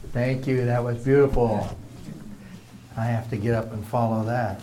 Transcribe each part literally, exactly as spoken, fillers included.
Thank you. That was beautiful. I have to get up and follow that.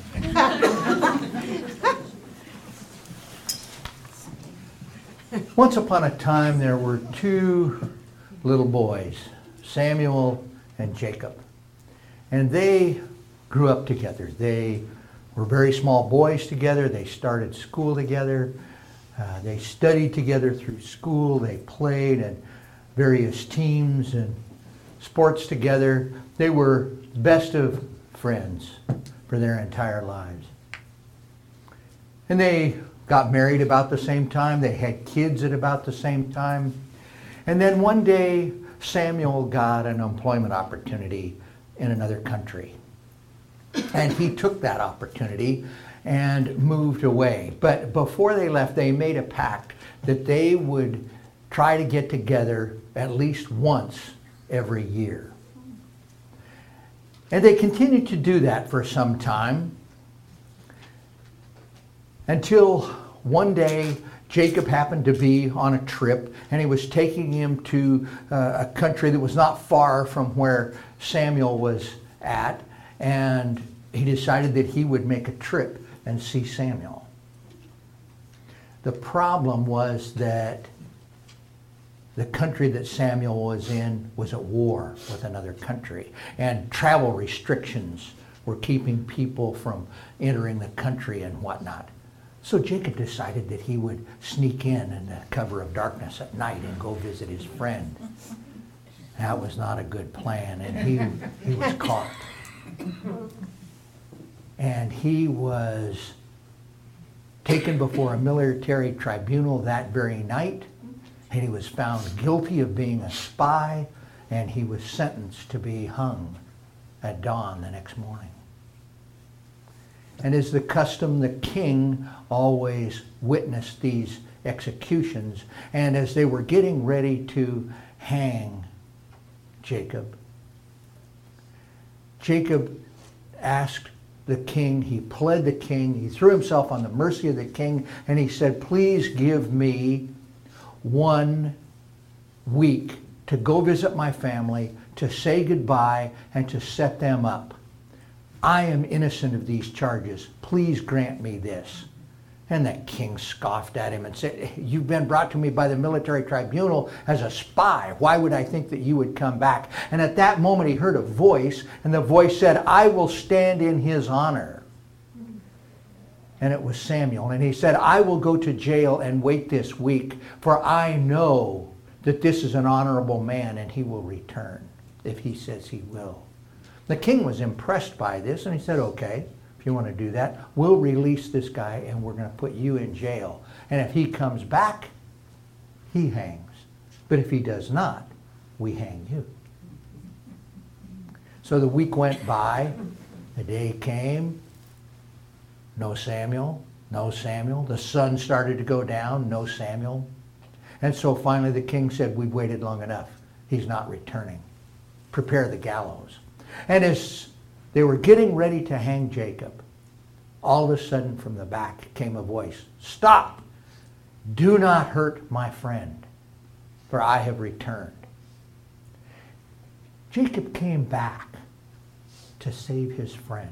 Once upon a time, there were two little boys, Samuel and Jacob. And they grew up together. They were very small boys together. They started school together. Uh, they studied together through school. They played in various teams and sports together. They were best of friends for their entire lives. And they got married about the same time. They had kids at about the same time. And then one day, Samuel got an employment opportunity in another country. And he took that opportunity and moved away. But before they left, they made a pact that they would try to get together at least once every year. And they continued to do that for some time until one day Jacob happened to be on a trip, and he was taking him to uh, a country that was not far from where Samuel was at, and he decided that he would make a trip and see Samuel. The problem was that the country that Samuel was in was at war with another country, and travel restrictions were keeping people from entering the country and whatnot. So Jacob decided that he would sneak in in the cover of darkness at night and go visit his friend. That was not a good plan, and he, he was caught. And he was taken before a military tribunal that very night, and he was found guilty of being a spy, and he was sentenced to be hung at dawn the next morning. And as the custom, the king always witnessed these executions. And as they were getting ready to hang Jacob, Jacob asked the king, he pled the king, he threw himself on the mercy of the king, and he said, please give me one week to go visit my family, to say goodbye, and to set them up. I am innocent of these charges. Please grant me this. And the king scoffed at him and said, you've been brought to me by the military tribunal as a spy. Why would I think that you would come back? And at that moment he heard a voice, and the voice said, I will stand in his honor. And it was Samuel. And he said, I will go to jail and wait this week, for I know that this is an honorable man, and he will return if he says he will. The king was impressed by this, and he said, okay, if you want to do that, we'll release this guy, and we're going to put you in jail. And if he comes back, he hangs. But if he does not, we hang you. So the week went by, the day came, no Samuel, no Samuel. The sun started to go down, no Samuel. And so finally the king said, we've waited long enough. He's not returning. Prepare the gallows. And as they were getting ready to hang Jacob, all of a sudden from the back came a voice, stop! Do not hurt my friend, for I have returned. Jacob came back to save his friend.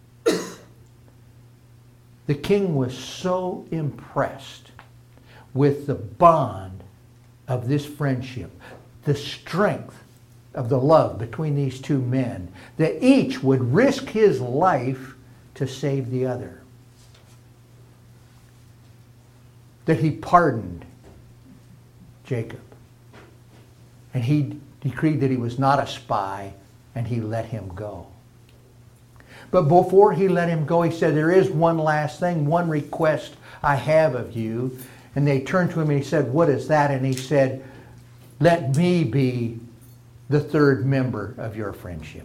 The king was so impressed with the bond of this friendship, the strength of the love between these two men, that each would risk his life to save the other. That he pardoned Jacob. And he decreed that he was not a spy, and he let him go. But before he let him go, he said, there is one last thing, one request I have of you. And they turned to him and he said, what is that? And he said, let me be the third member of your friendship.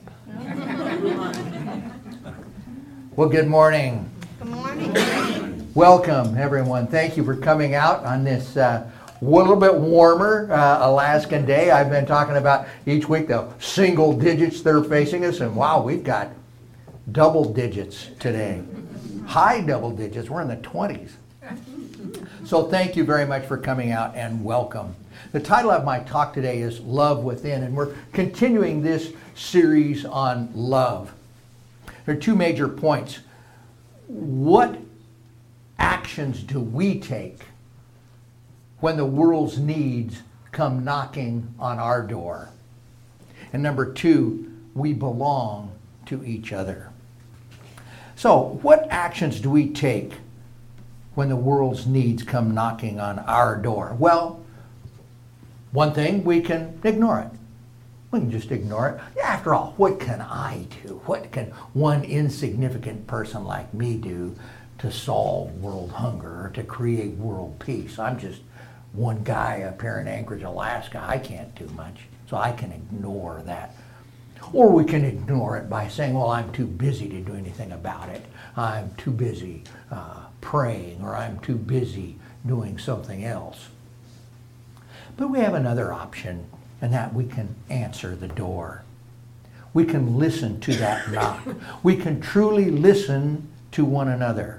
Well, good morning. Good morning. Welcome, everyone. Thank you for coming out on this uh, a little bit warmer uh, Alaskan day. I've been talking about each week the single digits that are facing us, and wow, we've got double digits today. High double digits. We're in the twenties. So thank you very much for coming out, and welcome. The title of my talk today is Love Within, and we're continuing this series on love. There are two major points. What actions do we take when the world's needs come knocking on our door? And number two, we belong to each other. So, what actions do we take when the world's needs come knocking on our door? Well, one thing, we can ignore it. We can just ignore it. After all, what can I do? What can one insignificant person like me do to solve world hunger or to create world peace? I'm just one guy up here in Anchorage, Alaska. I can't do much, so I can ignore that. Or we can ignore it by saying, well, I'm too busy to do anything about it. I'm too busy uh, praying, or I'm too busy doing something else. But we have another option, and that we can answer the door. We can listen to that knock. We can truly listen to one another.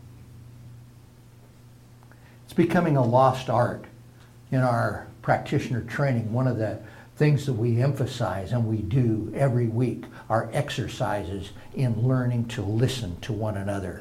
It's becoming a lost art in our practitioner training. One of the things that we emphasize and we do every week are exercises in learning to listen to one another.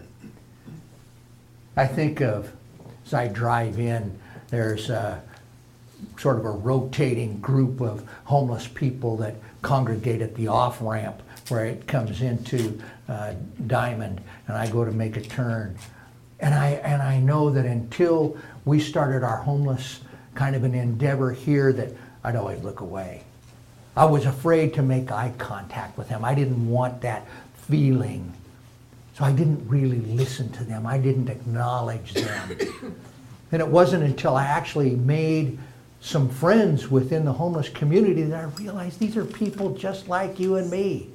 I think of, as I drive in, there's a, sort of a rotating group of homeless people that congregate at the off-ramp where it comes into uh, Diamond, and I go to make a turn. And I, and I know that until we started our homeless kind of an endeavor here, that I'd always look away. I was afraid to make eye contact with them. I didn't want that feeling. So I didn't really listen to them. I didn't acknowledge them. And it wasn't until I actually made some friends within the homeless community that I realized these are people just like you and me.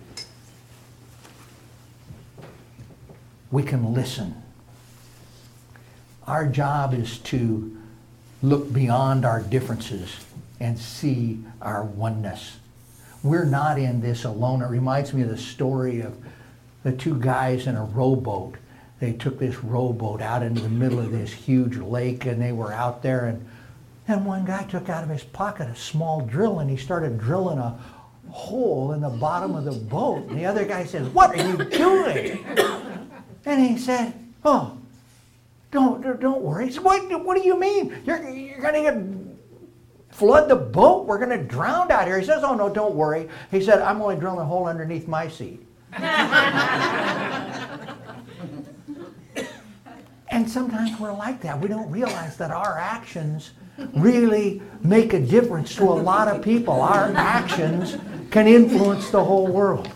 We can listen. Our job is to look beyond our differences and see our oneness. We're not in this alone. It reminds me of the story of the two guys in a rowboat. They took this rowboat out into the middle of this huge lake, and they were out there, and, and one guy took out of his pocket a small drill, and he started drilling a hole in the bottom of the boat. And the other guy says, "What are you doing?" And he said, "Oh, don't don't worry." He said, "What, what do you mean? You're, you're going to get flood the boat? We're going to drown out here." He says, "Oh, no, don't worry." He said, "I'm only drilling a hole underneath my seat." And sometimes we're like that. We don't realize that our actions really make a difference to a lot of people. Our actions can influence the whole world.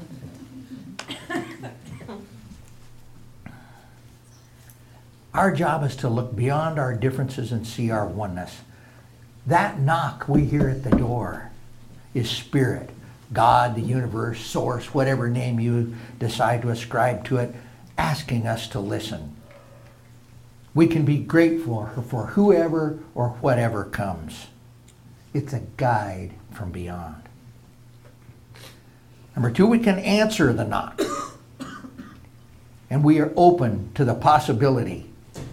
Our job is to look beyond our differences and see our oneness. That knock we hear at the door is Spirit, God, the universe, source, whatever name you decide to ascribe to it, asking us to listen. We can be grateful for whoever or whatever comes. It's a guide from beyond. Number two, we can answer the knock. And we are open to the possibility.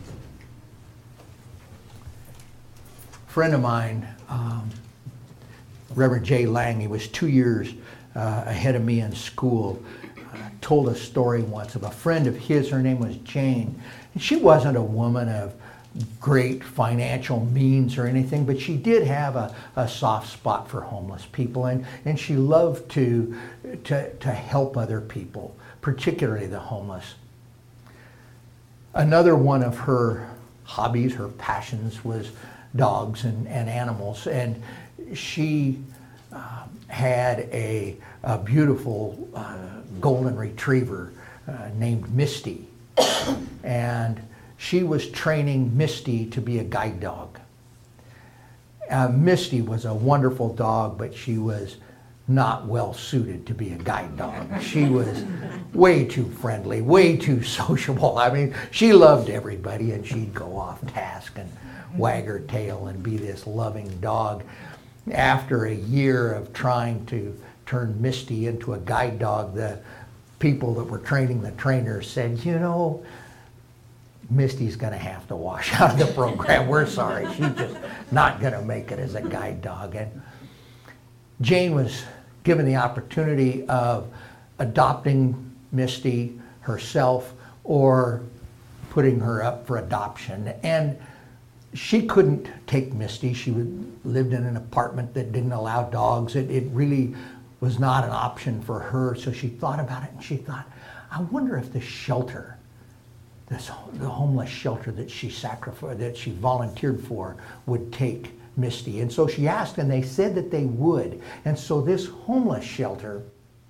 A friend of mine, um, Reverend Jay Lang, he was two years uh, ahead of me in school, uh, told a story once of a friend of his. Her name was Jane. And she wasn't a woman of great financial means or anything, but she did have a, a soft spot for homeless people, and, and she loved to, to, to help other people, particularly the homeless. Another one of her hobbies, her passions, was dogs and, and animals, and she uh, had a, a beautiful uh, golden retriever uh, named Misty. And she was training Misty to be a guide dog. Uh, Misty was a wonderful dog, but she was not well suited to be a guide dog. She was way too friendly, way too sociable. I mean, she loved everybody, and she'd go off task and wag her tail and be this loving dog. After a year of trying to turn Misty into a guide dog, the people that were training the trainers said, "You know, Misty's going to have to wash out of the program. We're sorry. She's just not going to make it as a guide dog. And Jane was given the opportunity of adopting Misty herself or putting her up for adoption. And she couldn't take Misty. She would, lived in an apartment that didn't allow dogs. It, it really was not an option for her. So she thought about it and she thought, I wonder if the shelter, this, the homeless shelter that she sacrificed, that she volunteered for, would take Misty. And so she asked, and they said that they would. And so this homeless shelter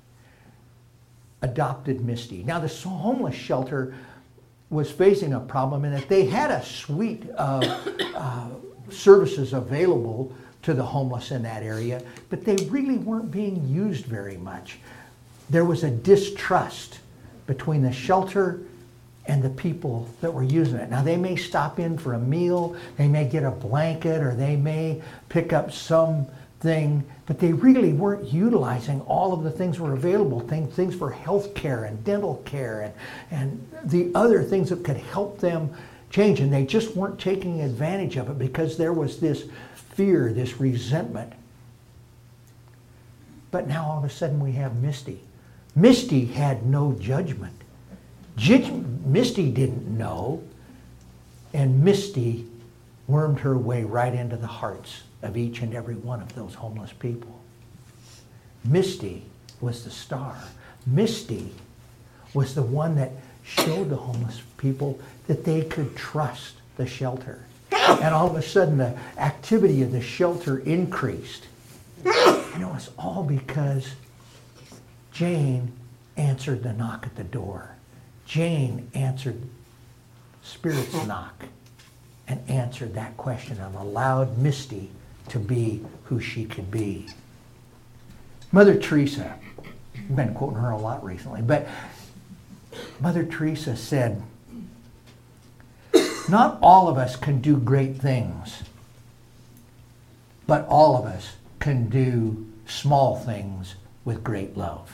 adopted Misty. Now, this homeless shelter was facing a problem in that they had a suite of uh, services available to the homeless in that area, but they really weren't being used very much. There was a distrust between the shelter and the people that were using it. Now, they may stop in for a meal, they may get a blanket, or they may pick up something, but they really weren't utilizing all of the things that were available, things, things for health care and dental care and, and the other things that could help them change. And they just weren't taking advantage of it because there was this fear, this resentment. But now all of a sudden we have Misty. Misty had no judgment. Misty didn't know, and Misty wormed her way right into the hearts of each and every one of those homeless people. Misty was the star. Misty was the one that showed the homeless people that they could trust the shelter. And all of a sudden the activity of the shelter increased. And it was all because Jane answered the knock at the door. Jane answered Spirit's knock and answered that question and allowed Misty to be who she could be. Mother Teresa, I've been quoting her a lot recently, but Mother Teresa said, not all of us can do great things, but all of us can do small things with great love.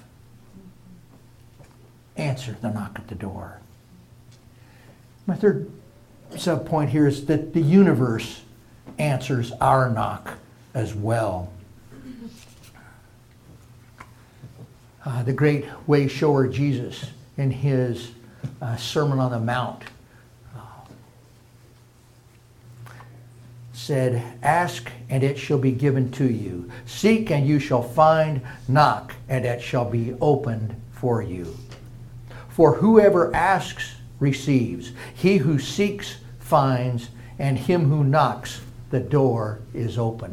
Answer the knock at the door. My third sub point here is that the universe answers our knock as well. Uh, the great way shower Jesus in his uh, Sermon on the Mount uh, said, ask and it shall be given to you. Seek and you shall find. Knock and it shall be opened for you. For whoever asks receives. He who seeks finds, and him who knocks the door is opened.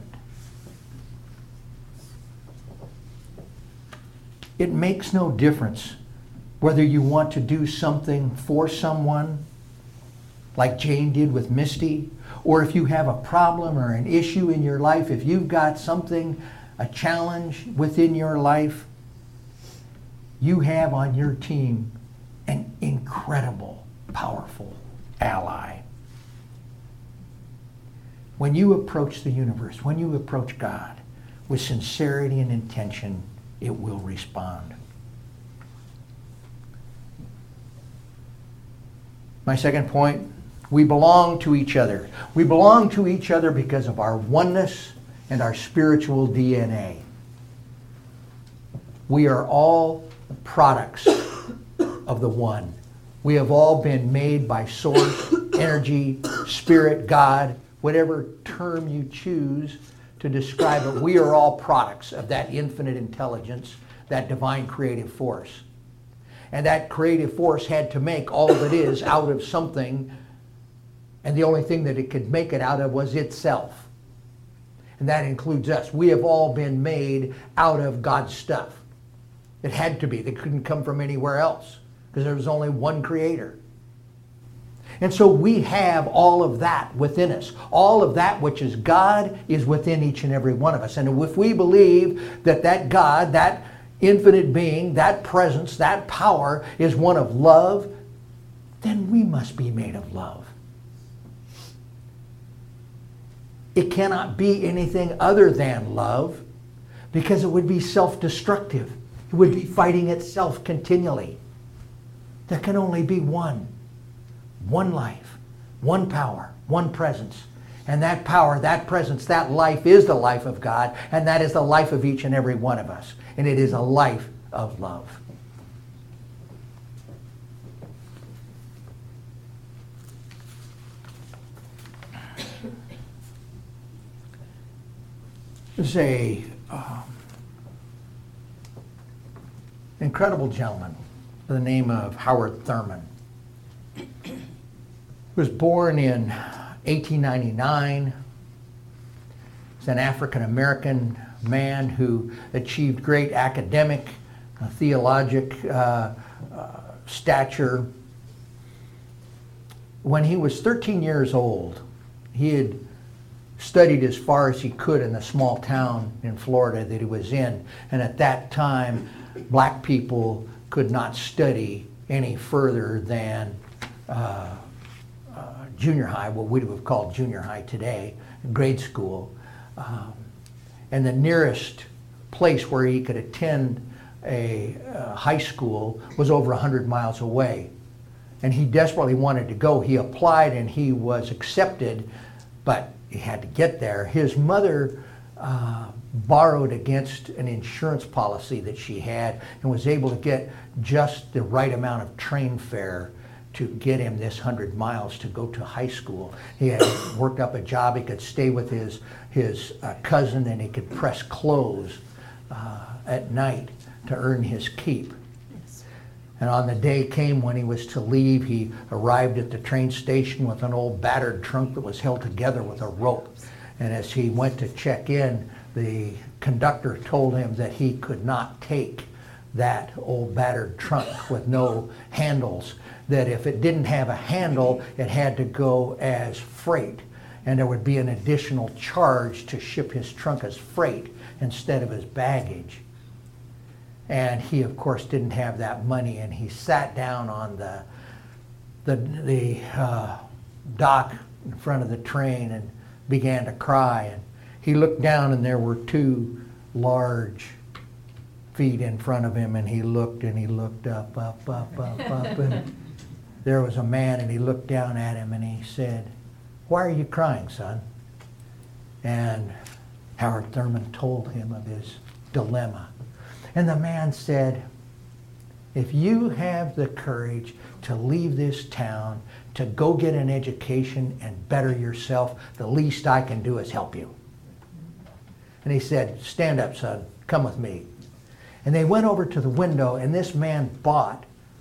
It makes no difference whether you want to do something for someone, like Jane did with Misty, or if you have a problem or an issue in your life, if you've got something, a challenge within your life, you have on your team an incredible, powerful ally. When you approach the universe, when you approach God with sincerity and intention, it will respond. My second point, we belong to each other. We belong to each other because of our oneness and our spiritual D N A. We are all products of the one. We have all been made by source, energy, spirit, God, whatever term you choose to describe it. We are all products of that infinite intelligence, that divine creative force. And that creative force had to make all that is out of something, and the only thing that it could make it out of was itself. And that includes us. We have all been made out of God's stuff. It had to be. They couldn't come from anywhere else because there was only one creator. And so we have all of that within us. All of that which is God is within each and every one of us. And if we believe that that God, that infinite being, that presence, that power is one of love, then we must be made of love. It cannot be anything other than love because it would be self-destructive. It would be fighting itself continually. There can only be one. one life, one power, one presence. And that power, that presence, that life is the life of God, and that is the life of each and every one of us. And it is a life of love. There's a um, incredible gentleman by the name of Howard Thurman. He was born in eighteen ninety-nine. He's an African-American man who achieved great academic, uh, theologic uh, uh, stature. When he was thirteen years old, he had studied as far as he could in the small town in Florida that he was in. And at that time, black people could not study any further than uh, uh, junior high, what we would have called junior high today, grade school. Um, and the nearest place where he could attend a uh, high school was over one hundred miles away. And he desperately wanted to go. He applied and he was accepted, but he had to get there. His mother uh, borrowed against an insurance policy that she had and was able to get just the right amount of train fare to get him this hundred miles to go to high school. He had worked up a job. He could stay with his, his uh, cousin, and he could press clothes uh, at night to earn his keep. And on the day came when he was to leave, he arrived at the train station with an old battered trunk that was held together with a rope. And as he went to check in, the conductor told him that he could not take that old battered trunk with no handles, that if it didn't have a handle, it had to go as freight. And there would be an additional charge to ship his trunk as freight instead of as baggage. And he, of course, didn't have that money, and he sat down on the the, the uh, dock in front of the train and began to cry. And he looked down, and there were two large feet in front of him, and he looked and he looked up, up, up, up, up, and there was a man, and he looked down at him, and he said, "Why are you crying, son?" And Howard Thurman told him of his dilemma. And the man said, "If you have the courage to leave this town, to go get an education and better yourself, the least I can do is help you." And he said, "Stand up, son, come with me." And they went over to the window, and this man bought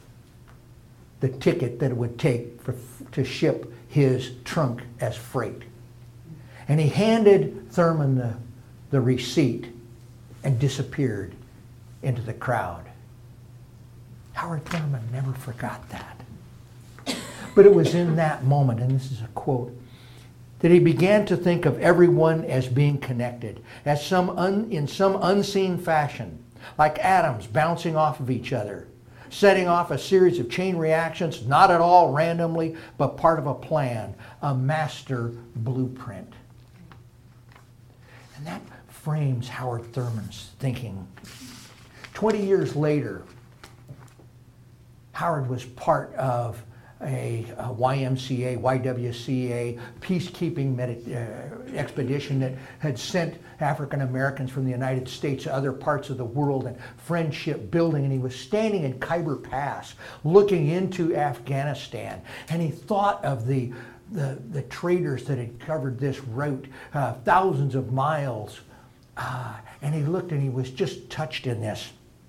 the ticket that it would take for, to ship his trunk as freight. And he handed Thurman the, the receipt and disappeared into the crowd. Howard Thurman never forgot that. But it was in that moment, and this is a quote, that he began to think of everyone as being connected, as some un, in some unseen fashion, like atoms bouncing off of each other, setting off a series of chain reactions, not at all randomly, but part of a plan, a master blueprint. And that frames Howard Thurman's thinking. Twenty years later, Howard was part of a, a Y M C A, Y W C A peacekeeping med- uh, expedition that had sent African Americans from the United States to other parts of the world and friendship building. And he was standing in Khyber Pass looking into Afghanistan. And he thought of the, the, the traders that had covered this route, uh, thousands of miles. Uh, and he looked and he was just touched in this.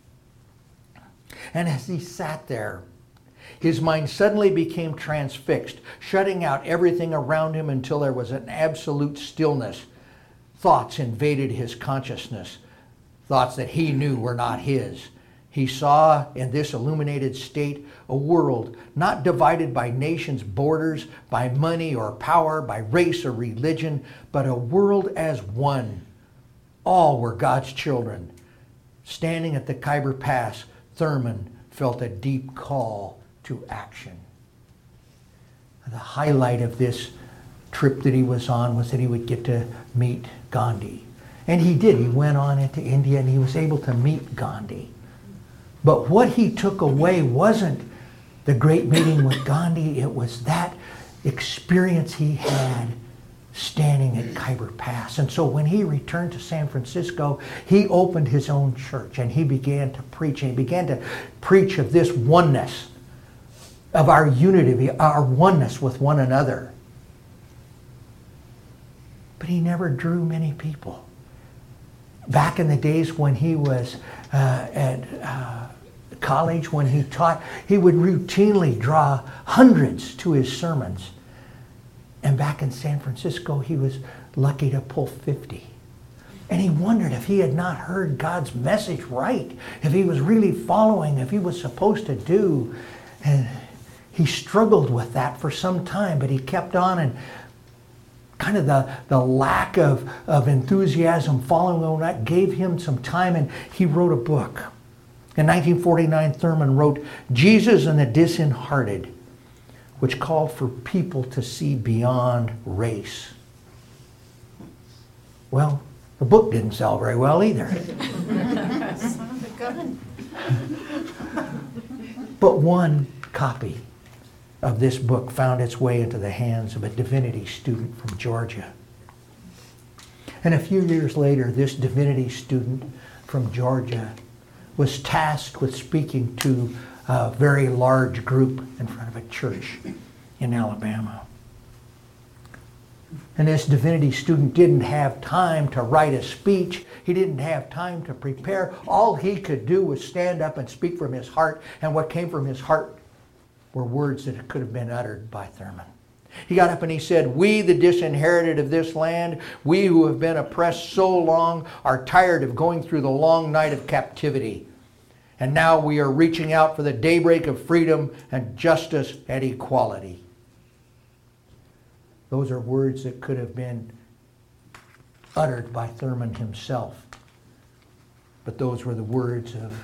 And as he sat there, his mind suddenly became transfixed, shutting out everything around him until there was an absolute stillness. Thoughts invaded his consciousness, thoughts that he knew were not his. He saw in this illuminated state a world not divided by nations' borders, by money or power, by race or religion, but a world as one. All were God's children. Standing at the Khyber Pass, Thurman felt a deep call to action. The highlight of this trip that he was on was that he would get to meet Gandhi. And he did. He went on into India and he was able to meet Gandhi. But what he took away wasn't the great meeting with Gandhi, it was that experience he had standing at Khyber Pass. And so when he returned to San Francisco, he opened his own church and he began to preach. And he began to preach of this oneness, of our unity, our oneness with one another. But he never drew many people. Back in the days when he was uh, at uh, college, when he taught, he would routinely draw hundreds to his sermons. And back in San Francisco, he was lucky to pull fifty. And he wondered if he had not heard God's message right, if he was really following, if he was supposed to do. And he struggled with that for some time, but he kept on, and kind of the, the lack of, of enthusiasm following on that gave him some time, and he wrote a book. In nineteen forty-nine, Thurman wrote Jesus and the Disheartened, which called for people to see beyond race. Well, the book didn't sell very well either. But one copy of this book found its way into the hands of a divinity student from Georgia. And a few years later, this divinity student from Georgia was tasked with speaking to a very large group in front of a church in Alabama. And this divinity student didn't have time to write a speech. He didn't have time to prepare. All he could do was stand up and speak from his heart. And what came from his heart were words that could have been uttered by Thurman. He got up and he said, "We, the disinherited of this land, we who have been oppressed so long, are tired of going through the long night of captivity. And now we are reaching out for the daybreak of freedom and justice and equality." Those are words that could have been uttered by Thurman himself. But those were the words of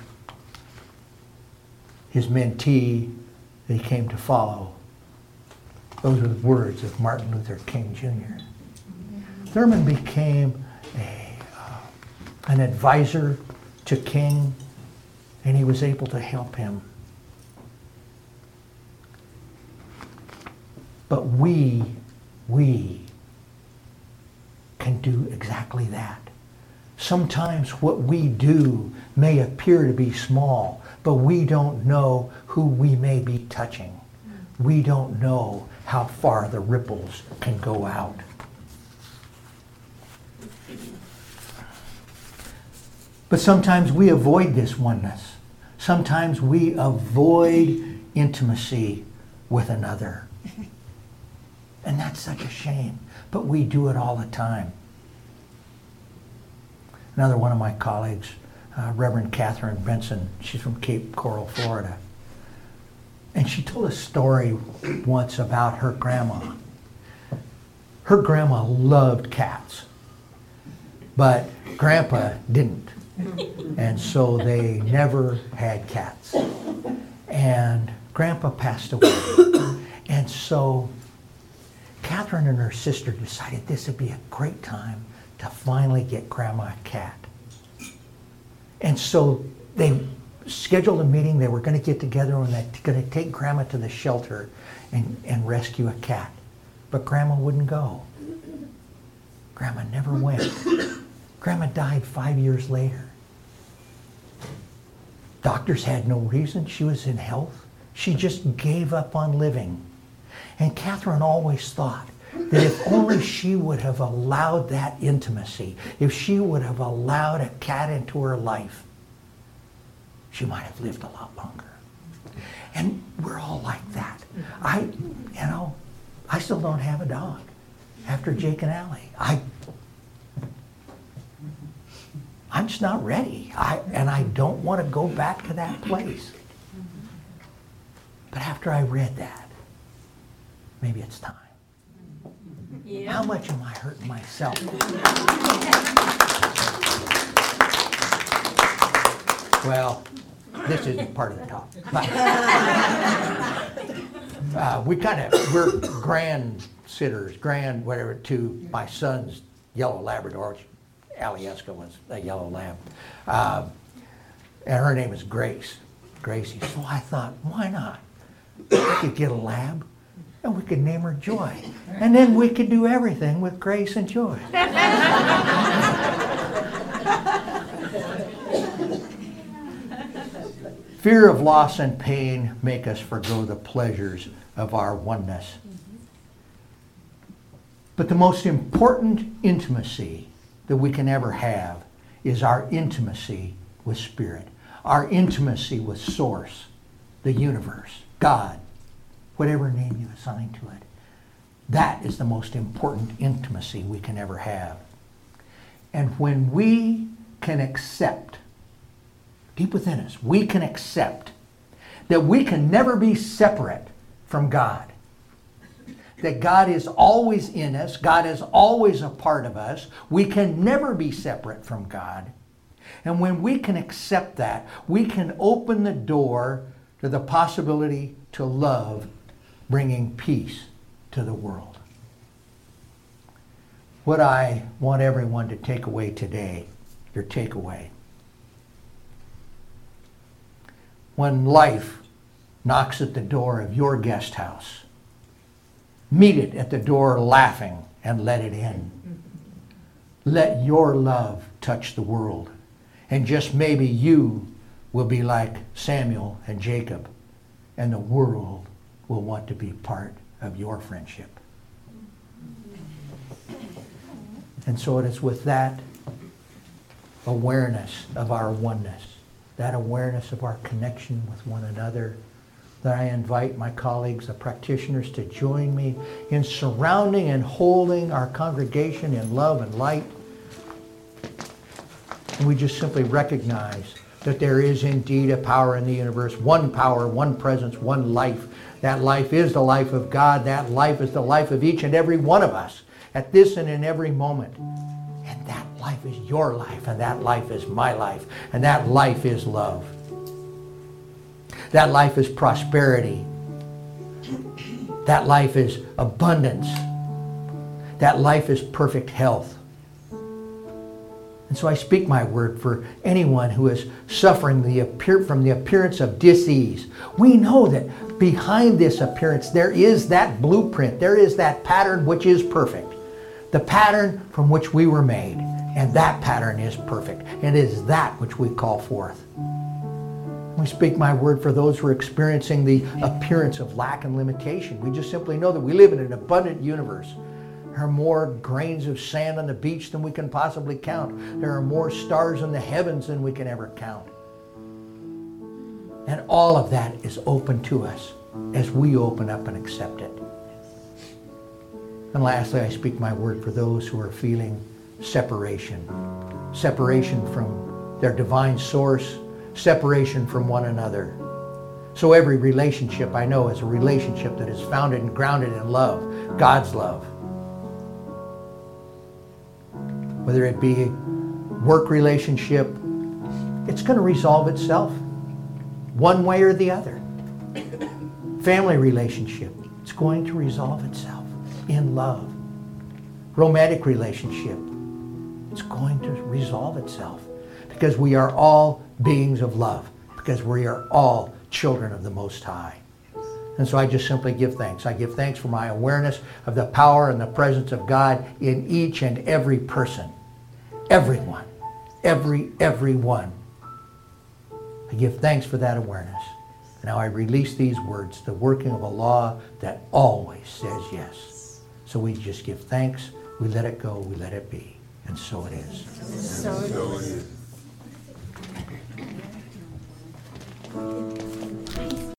his mentee that he came to follow. Those were the words of Martin Luther King Junior Thurman became a, uh, an advisor to King, and he was able to help him. But we, we can do exactly that. Sometimes what we do may appear to be small, but we don't know who we may be touching. We don't know how far the ripples can go out. But sometimes we avoid this oneness. Sometimes we avoid intimacy with another. And that's such a shame. But we do it all the time. Another one of my colleagues, uh, Reverend Catherine Benson, she's from Cape Coral, Florida. And she told a story once about her grandma. Her grandma loved cats, but Grandpa didn't. And so they never had cats. And Grandpa passed away. And so Catherine and her sister decided this would be a great time to finally get Grandma a cat. And so they scheduled a meeting. They were going to get together and they're going to take Grandma to the shelter and, and rescue a cat. But Grandma wouldn't go. Grandma never went. Grandma died five years later. Doctors had no reason. She was in health. She just gave up on living. And Catherine always thought that if only she would have allowed that intimacy, if she would have allowed a cat into her life, she might have lived a lot longer. And we're all like that. I, you know, I still don't have a dog after Jake and Allie. I, I'm just not ready. I, and I don't want to go back to that place. But after I read that, maybe it's time. Yeah. How much am I hurting myself? Well, this isn't part of the talk. But, uh, we kind of, we're grand sitters, grand whatever, to my son's yellow Labrador. Alieska was a yellow lab. Uh, and her name is Grace, Gracie. So I thought, why not? We could get a lab, and we could name her Joy. And then we could do everything with grace and joy. Fear of loss and pain make us forgo the pleasures of our oneness. But the most important intimacy that we can ever have is our intimacy with Spirit, our intimacy with Source, the universe, God, whatever name you assign to it. That is the most important intimacy we can ever have. And when we can accept, deep within us, we can accept that we can never be separate from God. That God is always in us. God is always a part of us. We can never be separate from God. And when we can accept that, we can open the door to the possibility to love, bringing peace to the world. What I want everyone to take away today, your takeaway. When life knocks at the door of your guest house, meet it at the door laughing and let it in. Let your love touch the world. And just maybe you will be like Samuel and Jacob, and the world will want to be part of your friendship. And so it is with that awareness of our oneness, that awareness of our connection with one another, that I invite my colleagues, the practitioners, to join me in surrounding and holding our congregation in love and light. And we just simply recognize that there is indeed a power in the universe, one power, one presence, one life. That life is the life of God. That life is the life of each and every one of us at this and in every moment. And that life is your life, and that life is my life, and that life is love. That life is prosperity. That life is abundance. That life is perfect health. And so I speak my word for anyone who is suffering the appear- from the appearance of dis-ease. We know that behind this appearance there is that blueprint. There is that pattern which is perfect. The pattern from which we were made. And that pattern is perfect. And it is that which we call forth. We speak my word for those who are experiencing the appearance of lack and limitation. We just simply know that we live in an abundant universe. There are more grains of sand on the beach than we can possibly count. There are more stars in the heavens than we can ever count. And all of that is open to us as we open up and accept it. And lastly, I speak my word for those who are feeling separation. Separation from their divine source, separation from one another. So every relationship I know is a relationship that is founded and grounded in love, God's love. Whether it be a work relationship, it's going to resolve itself one way or the other. Family relationship, it's going to resolve itself in love. Romantic relationship, it's going to resolve itself because we are all beings of love, because we are all children of the Most High. And so I just simply give thanks. I give thanks for my awareness of the power and the presence of God in each and every person. Everyone. Every, everyone. I give thanks for that awareness. Now I release these words, the working of a law that always says yes. So we just give thanks, we let it go, we let it be. And so it is. So it is.